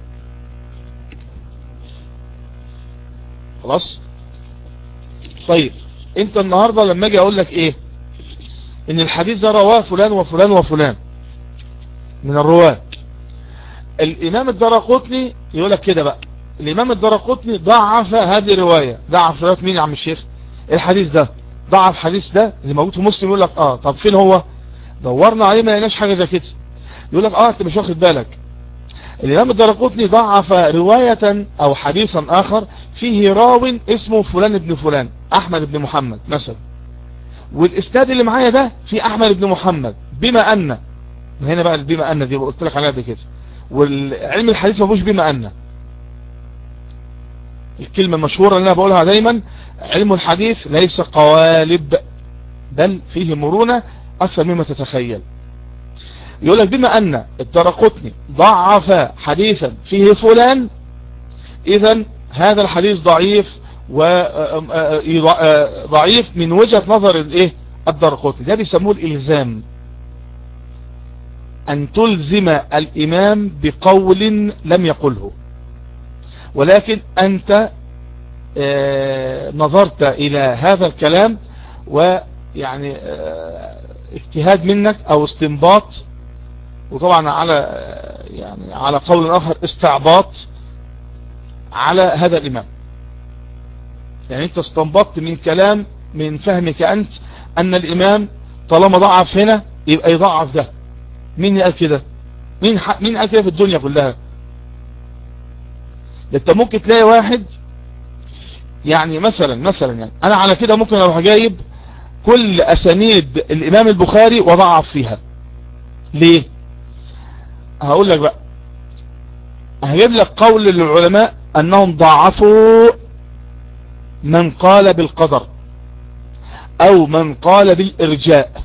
خلاص. طيب انت النهاردة لما اجي اقول لك ايه؟ ان الحديث ده رواه فلان وفلان وفلان من الرواة. الامام الدرقطني يقول لك كده بقى، الامام الدرقطني ضعف هذه الرواية. ضعف رواية مين يا عم الشيخ؟ الحديث ده ضعف الحديث ده اللي موجود في مسلم. يقول لك طب فين هو؟ دورنا عليه ما لقيناش حاجة زي كده. يقول لك انت مش واخد بالك، الامام الدرقطني ضعف رواية او حديثا اخر فيه راو اسمه فلان ابن فلان، احمد بن محمد مثلا، والاسناد اللي معايا ده في احمد بن محمد، بما ان، هنا بقى بما ان دي قلت لك عليها قبل كده، والعلم الحديث ما فيهوش بما ان. الكلمة المشهورة اللي انا بقولها دايما، علم الحديث ليس قوالب، بل فيه مرونة اكثر مما تتخيل. يقول لك بما ان الدرقطني ضعف حديثا فيه فلان، اذا هذا الحديث ضعيف، وضعيف من وجهة نظر الايه الدرقطني. ده بيسموه الالزام، ان تلزم الامام بقول لم يقله، ولكن انت نظرت الى هذا الكلام ويعني اجتهاد منك او استنباط، وطبعا على قول اخر استعباط على هذا الامام. يعني انت استنبطت من كلام، من فهمك انت، ان الامام طالما ضعف هنا يبقى يضعف ده. مين قال كده؟ مين قال كده في الدنيا كلها؟ انت ممكن تلاقي واحد يعني مثلا يعني انا على كده ممكن اروح جايب كل اسانيد الامام البخاري وضعف فيها. ليه؟ هقول لك بقى، هجيب لك قول للعلماء انهم ضعفوا من قال بالقدر او من قال بالارجاء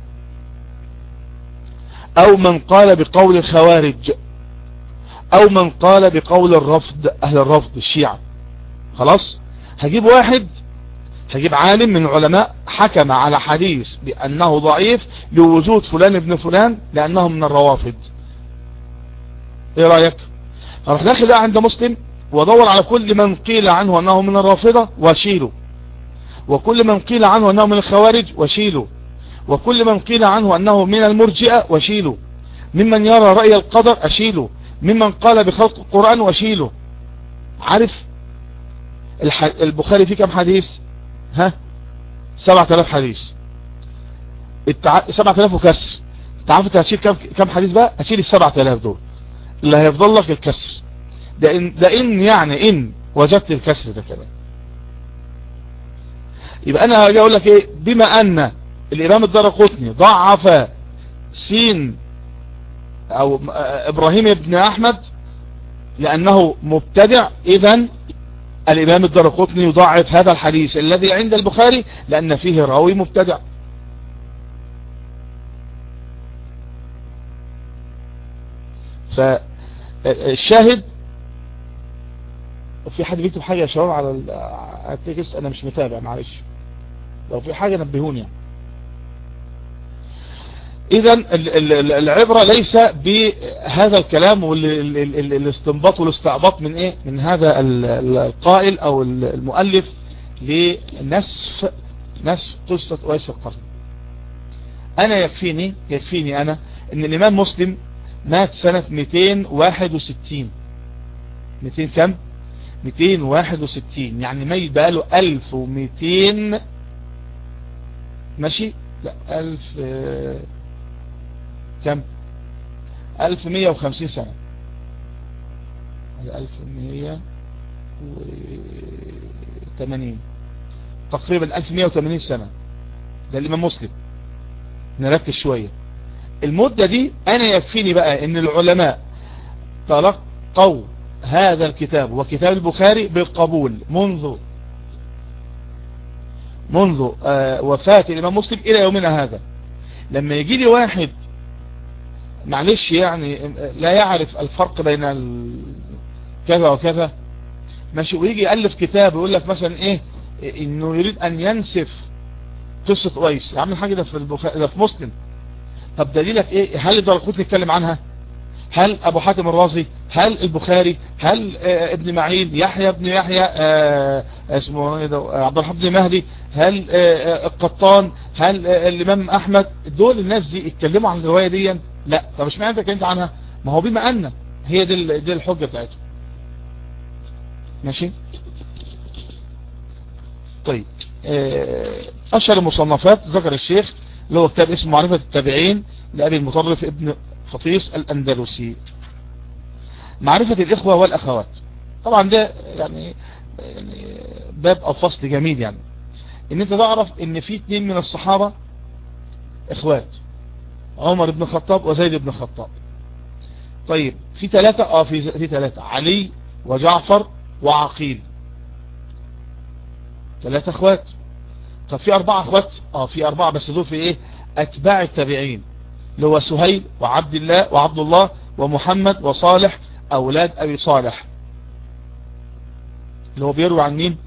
او من قال بقول الخوارج او من قال بقول الرفض، اهل الرفض الشيعة. خلاص، هجيب عالم من العلماء حكم على حديث بأنه ضعيف لوجود فلان ابن فلان لأنه من الروافض. ايه رأيك؟ اروح داخل بقى عند مسلم وادور على كل من قيل عنه أنه من الرافضة واشيله، وكل من قيل عنه أنه من الخوارج واشيله، وكل من قيل عنه أنه من المرجئة واشيله، ممن يرى رأي القدر اشيله، ممن قال بخلق القرآن واشيله. عارف البخاري فيه كم حديث؟ 7000 حديث. 7000 وكسر. انت عارف انت هتشيل كم حديث بقى؟ هتشيل ال7000 دول، اللي هيفضل لك الكسر ده ان يعني ان وجدت الكسر ده كمان. يبقى انا هاجي اقول لك ايه؟ بما ان الامام الدارقطني ضعف سين او ابراهيم بن احمد لانه مبتدع، اذا الامام الدارقطني يضعف هذا الحديث الذي عند البخاري لان فيه راوي مبتدع. فالشاهد، في حد بيكتب حاجة يا شباب على التكست؟ انا مش متابع، معلش، لو في حاجة نبهوني يعني. اذا العبرة ليس بهذا الكلام والاستنباط والاستعباط من ايه؟ من هذا القائل او المؤلف لنسف قصة أويس القرني. انا يكفيني انا ان الامام مسلم مات سنة 261. 200 كم؟ 261، يعني ميت بقاله 1200 ماشي، لا 1000 كم؟ 1150 سنة، 1180 تقريبا، 1180 سنة. ده الإمام مسلم. نركز شوية المدة دي. أنا يكفيني بقى إن العلماء تلقوا هذا الكتاب وكتاب البخاري بالقبول منذ وفاة الإمام مسلم إلى يومنا هذا. لما يجي لي واحد معلش يعني لا يعرف الفرق بين كذا وكذا ماشي، ويجي يألف كتاب ويقول لك مثلا ايه، انه يريد ان ينسف قصة أويس، يعمل حاجة ده في البخاري، ده في مسلم. طب دليلك ايه؟ هل الدارقطني اتكلم عنها؟ هل ابو حاتم الرازي؟ هل البخاري؟ هل ابن معين؟ يحيى بن يحيى اسمه ايه ده، عبد الرحمن بن مهدي؟ هل القطان؟ هل الامام احمد؟ دول الناس دي اتكلموا عن الرواية دي؟ لا. طب مش معنى انت اتكلمت عنها؟ ما هو بما ان هي دي الحجة بتاعته. ماشي. طيب اشهر المصنفات ذكر الشيخ اللي هو كتاب اسمه معرفة التابعين لأبي المطرف ابن فطيس الأندلسي. معرفة الإخوة والأخوات، طبعا ده يعني باب أو فصل جميل، يعني ان انت تعرف ان في 2 من الصحابة اخوات، عمر بن الخطاب وزيد بن الخطاب. طيب في 3 في 3، علي وجعفر وعقيل، 3 اخوات. طب في 4 اخوات، في 4 بس دول في ايه؟ اتباع التابعين، اللي هو سهيل وعبد الله وعبد الله ومحمد وصالح اولاد ابي صالح، اللي هو بيروي عن مين؟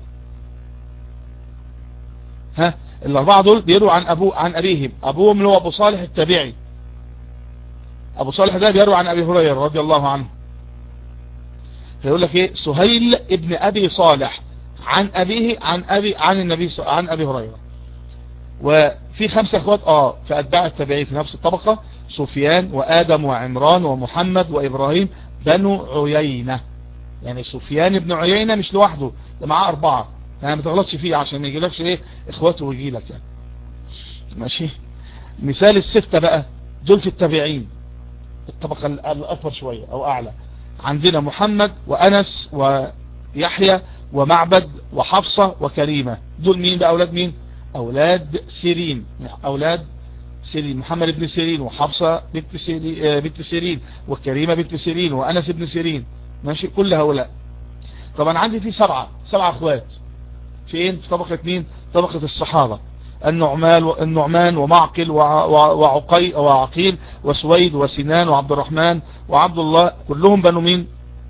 ال4 دول بيروي عن ابيهم، ابوهم اللي هو ابو صالح التابعي. ابو صالح ده بيروي عن ابي هريرة رضي الله عنه. فيقول لك ايه؟ سهيل ابن ابي صالح عن ابيه عن ابي هريرة. وفي 5 اخوات في اتباع التابعين في نفس الطبقة، سفيان وادم وعمران ومحمد وابراهيم بنو عيينة. يعني سفيان ابن عيينة مش لوحده، ده معاه 4، يعني ما تغلطش فيه عشان ما يجيلكش ايه اخواته ويجيلك يعني. ماشي. مثال ال6 بقى دول في التابعين، الطبقة الأكبر شوية أو أعلى. عندنا محمد وأنس ويحيى ومعبد وحفصة وكريمة. دول مين بقى؟ أولاد مين؟ أولاد سيرين. أولاد سيرين، محمد بن سيرين وحفصة بنت سيرين وكريمة بنت سيرين وأنس بن سيرين. ماشي، كل هؤلاء. طبعا عندي في سبعة اخوات. فين؟ في طبقة مين؟ طبقة الصحابة. النعمان ومعقل وعقيل وسويد وسنان وعبد الرحمن وعبد الله، كلهم بنوا مين؟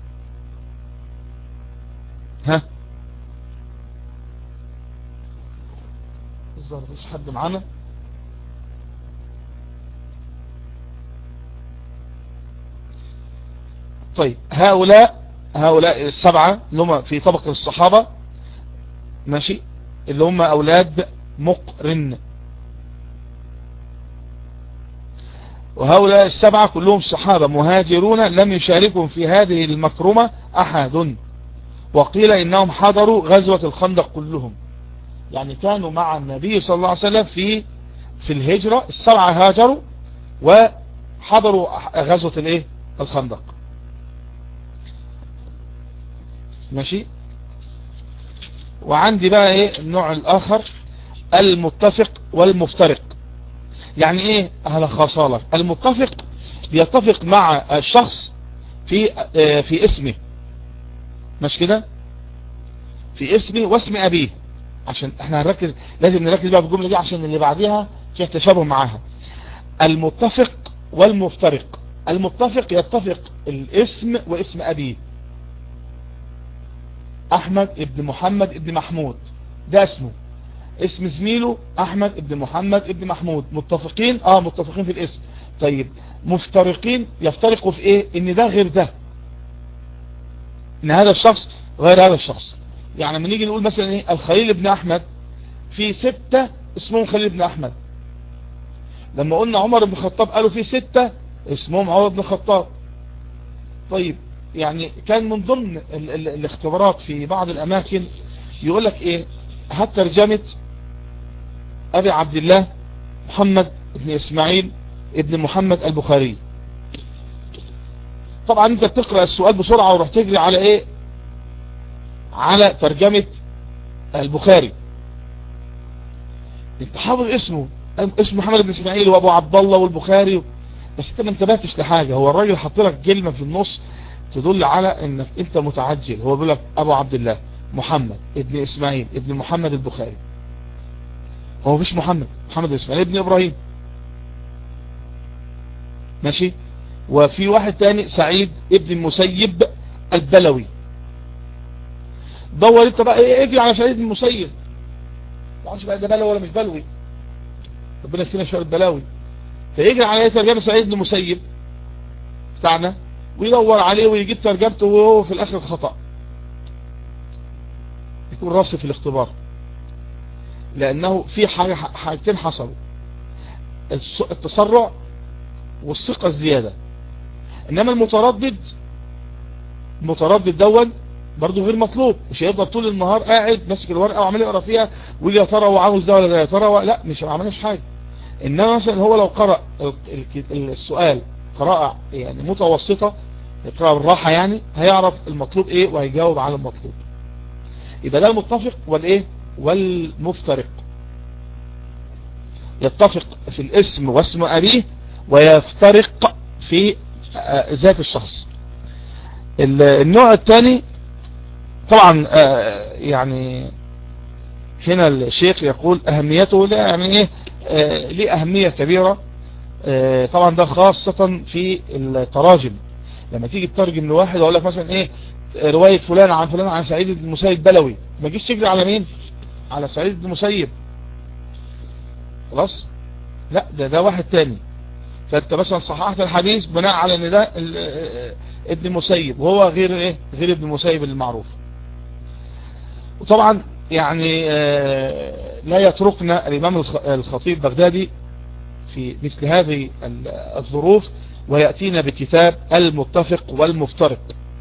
ها؟ الظاهر مفيش حد معانا. طيب هؤلاء السبعة اللي هم في طبقة الصحابة، ماشي، اللي هم أولاد مقرن. وهؤلاء السبعة كلهم صحابة مهاجرون لم يشاركهم في هذه المكرمة أحد. وقيل إنهم حضروا غزوة الخندق كلهم، يعني كانوا مع النبي صلى الله عليه وسلم في الهجرة. السبعة هاجروا وحضروا غزوة الايه؟ الخندق. ماشي. وعندي بقى ايه النوع الاخر؟ المتفق والمفترق. يعني ايه؟ هلخصها لك. المتفق بيتفق مع الشخص في اسمه، مش كده؟ في اسمه واسم ابيه، عشان احنا هنركز، لازم نركز بقى في الجملة دي عشان اللي بعديها فيها تشابه معاها. المتفق والمفترق. المتفق يتفق الاسم واسم ابيه. احمد ابن محمد ابن محمود، ده اسمه. اسم زميله احمد ابن محمد ابن محمود. متفقين؟ متفقين في الاسم. طيب مفترقين، يفترقوا في ايه؟ ان ده غير ده، ان هذا الشخص غير هذا الشخص. يعني لما نيجي نقول مثلا ايه؟ الخليل ابن احمد، في 6 اسمهم خليل ابن احمد. لما قلنا عمر بن الخطاب قالوا في 6 اسمهم عمر بن الخطاب. طيب يعني كان من ضمن الاختبارات في بعض الاماكن يقول لك ايه؟ هات ترجمة ابي عبد الله محمد ابن اسماعيل ابن محمد البخاري. طبعا انت بتقرأ السؤال بسرعة وروح تجري على ايه؟ على ترجمة البخاري. انت حافظ اسمه محمد بن اسماعيل وابو عبد الله والبخاري، بس انت ما انتبهتش لحاجة. هو الراجل حط لك كلمة في النص تدل على انك انت متعجل. هو بيقول لك ابو عبد الله محمد ابن اسماعيل ابن محمد البخاري. هو مش محمد بن اسماعيل ابن ابراهيم، ماشي. وفي واحد تاني سعيد ابن المسيب البلوي. دور انت بقى ايه، اجري على سعيد بن المسيب، ما تعرفش بقى ده بلوي ولا مش بلوي، ربنا يكفينا شر البلاوي. فيجري على ترجمة سعيد بن المسيب بتاعنا ويدور عليه ويجيب ترجمته وهو في الاخر خطأ، يكون راسي في الاختبار. لانه في حاجتين حصلوا: التسرع والثقة الزيادة. انما المتردد دون برضه غير مطلوب. مش هيفضل طول النهار قاعد ماسك الورقة وعمال يقرا فيها ويقول يا ترى هو عاوز ده ولا ده، يا ترى لا، مش عملناش حاجة. انما مثلا هو لو قرأ السؤال قراءة يعني متوسطة، يقرأ بالراحة، يعني هيعرف المطلوب ايه وهيجاوب على المطلوب. يبقى ده المتفق والايه؟ والمفترق. يتفق في الاسم واسم ابيه، ويفترق في ذات الشخص. النوع الثاني طبعا يعني هنا الشيخ يقول اهميته لا يعني ايه، ليه اهمية كبيرة. طبعا ده خاصة في التراجم. لما تيجي تترجم لواحد واقول لك مثلا ايه رواية فلان عن فلان عن سعيد بن المسيب البلوي، ما تجيش تجري على مين؟ على سعيد بن المسيب، خلاص؟ لا، ده واحد تاني. فانت مثلا صححت الحديث بناء على ان ده ابن المسيب، وهو غير ايه؟ غير ابن المسيب المعروف. وطبعا يعني لا يتركنا الامام الخطيب بغدادي في مثل هذه الظروف ويأتينا بكتاب المتفق والمفترق.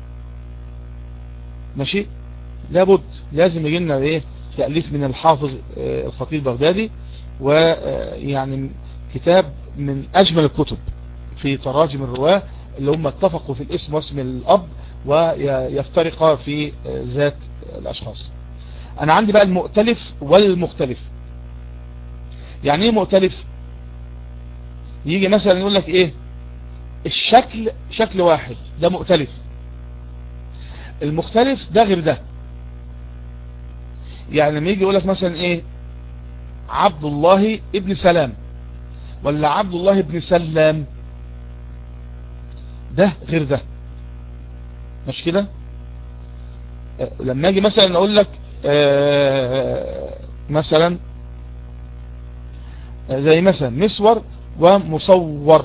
ماشي، لابد لازم يجي لنا ايه؟ تأليف من الحافظ الخطيب بغدادي، ويعني كتاب من اجمل الكتب في تراجم الرواة اللي هم اتفقوا في الاسم واسم الأب ويفترقا في ذات الأشخاص. أنا عندي بقى المؤتلف والمختلف. يعني ايه مؤتلف؟ يجي مثلا يقول لك ايه، الشكل شكل واحد، ده مؤتلف. المختلف ده غير ده. يعني لما يجي يقول لك مثلا ايه، عبد الله ابن سلام ولا عبد الله ابن سلام، ده غير ده، مش كده؟ لما اجي مثلا اقول لك مثلا زي مثلا مسور ومصور،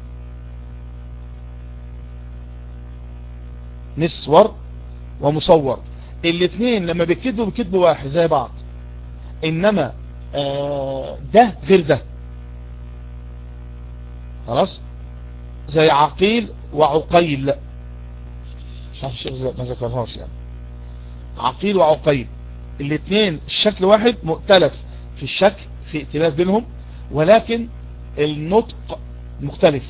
مسور ومصور الاثنين لما بيكتبوا واحد زي بعض، انما ده غير ده. خلاص؟ زي عقيل وعقيل، مش عارف الشيخ ما ذكرهاش يعني. عقيل وعقيل الاثنين الشكل واحد، مؤتلف في الشكل، في ائتلاف بينهم، ولكن النطق مختلف.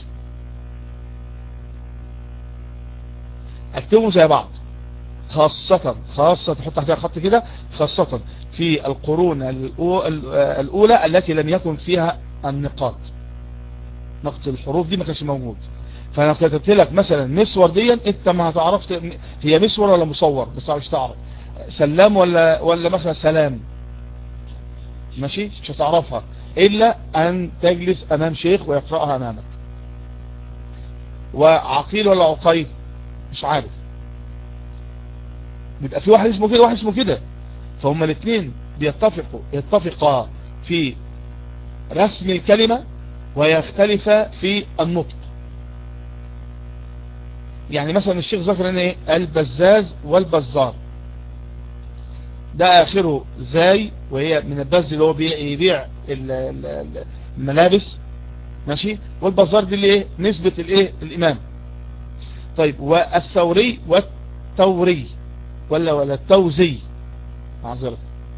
اكتبهم زي بعض، خاصة تحط تحتها خط كده، خاصة في القرون الأولى التي لم يكن فيها النقاط، نقط الحروف دي ما كانش موجود. فانا كتبت لك مثلا مسور دي، انت ما هتعرف هي مسور ولا مصور، مش تعرف سلام ولا مثلا سلام، ماشي؟ مش هتعرفها الا ان تجلس امام شيخ ويقرأها امامك. وعقيل ولا عقيل مش عارف، بيبقى في واحد اسمه كده وواحد اسمه كده، فهم الاثنين يتفقا في رسم الكلمة ويختلفا في النطق. يعني مثلا الشيخ ذكر ان ايه، البزاز والبزار، ده اخره زاي، وهي من البز اللي هو يبيع الملابس، ماشي؟ والبزار دي اللي ايه، نسبة الايه، الامام. طيب والثوري والتوري ولا التوزي، معذرة،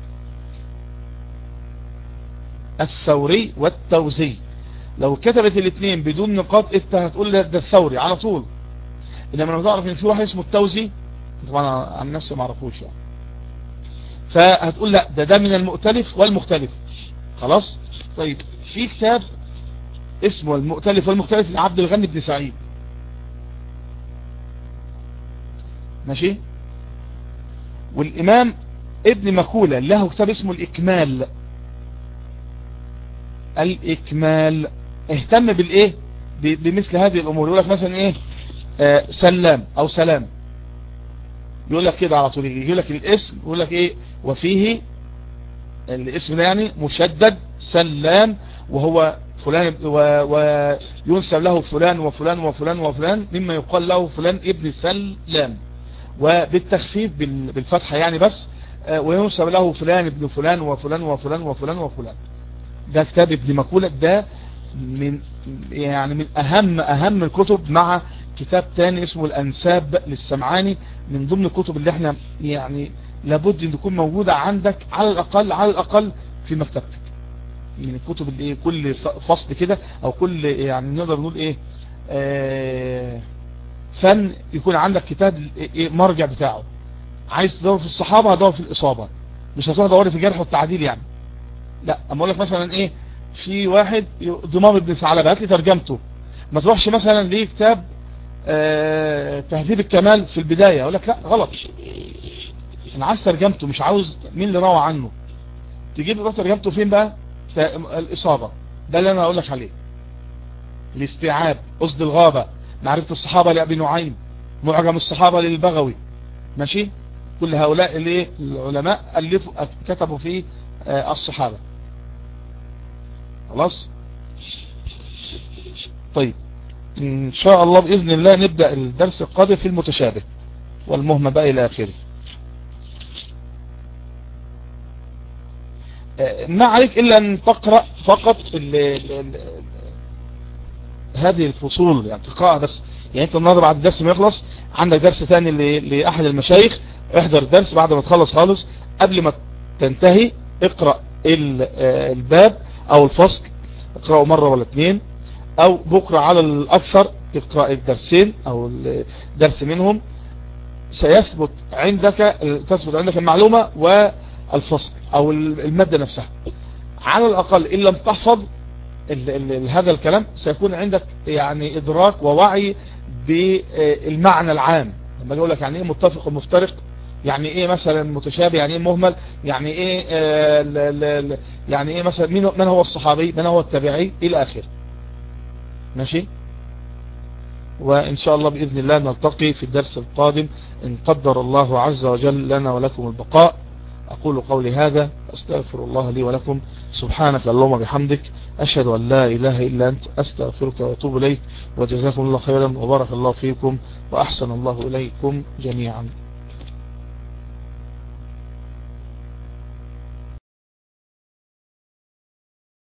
الثوري والتوزي، لو كتبت الاثنين بدون نقاط انت هتقول ده الثوري على طول. انما لما تعرف ان في واحد اسمه التوزي، طبعا عن نفسي ما اعرفوش يعني، فهتقول لا ده من المؤتلف والمختلف. خلاص؟ طيب في كتاب اسمه المؤتلف والمختلف لعبد الغني بن سعيد، ماشي؟ والامام ابن مكولة له كتاب اسمه الإكمال. الإكمال اهتم بالايه، بمثل هذه الامور. يقول لك مثلا ايه، سلام او سلام، يقول لك كده على طول، يقول لك الاسم، يقول لك ايه، وفيه الاسم ده يعني مشدد سلام، وهو فلان وينسب له فلان وفلان وفلان وفلان، مما يقال له فلان ابن سلام، وبالتخفيف بالفتحة يعني بس، وينسب له فلان ابن فلان وفلان وفلان وفلان وفلان. ده كتاب ابن مكولة، ده من يعني من اهم الكتب، مع كتاب تاني اسمه الانساب للسمعاني، من ضمن الكتب اللي احنا يعني لابد ان تكون موجودة عندك على الاقل في مكتبتك. من الكتب اللي ايه، كل فصل كده او كل يعني نقدر نقول ايه، فن يكون عندك كتاب ايه مرجع بتاعه. عايز تدور في الصحابة هدور في الاصابة، مش هتروح تدور في الجرح والتعديل يعني، لا. اما اقول لك مثلا ايه، في واحد ضمام ابن ثعلبة، هات لي ترجمته. ما تروحش مثلا ليه كتاب تهذيب الكمال في البداية، اقول لك لا غلط، انا عايز ترجمته، مش عاوز مين اللي روى عنه. تجيب له ترجمته فين بقى؟ الاصابة، ده اللي انا اقول لك عليه. الاستيعاب، قصد الغابة، معرفة الصحابة لأبي نعيم، معجم الصحابة للبغوي، ماشي؟ كل هؤلاء اللي العلماء كتبوا في الصحابة. خلاص؟ طيب ان شاء الله بإذن الله نبدأ الدرس القادم في المتشابه والمهمل بقى إلى آخره. ما عليك إلا أن تقرأ فقط هذه الفصول، يعني تقرأها بس. يعني أنت النهارده بعد الدرس ما يخلص عندك درس ثاني لأحد المشايخ، احضر درس بعد ما تخلص خالص، قبل ما تنتهي اقرأ الباب أو الفصل، اقرأه مرة ولا اتنين، او بكرة على الاكثر تقرأ الدرسين او درس منهم، سيثبت عندك المعلومة والفصل او المادة نفسها. على الاقل ان لم تحفظ هذا الكلام سيكون عندك يعني ادراك ووعي بالمعنى العام. لما اقول لك يعني ايه متفق ومفترق، يعني ايه مثلا متشابه، يعني ايه مهمل، يعني ايه يعني ايه مثلا من هو الصحابي، من هو التابعي، الى اخره. ماشي. وإن شاء الله بإذن الله نلتقي في الدرس القادم إن قدر الله عز وجل لنا ولكم البقاء. أقول قولي هذا، أستغفر الله لي ولكم. سبحانك اللهم بحمدك، أشهد أن لا إله إلا أنت، أستغفرك وأتوب إليك. وجزاكم الله خيرا وبارك الله فيكم وأحسن الله إليكم جميعا.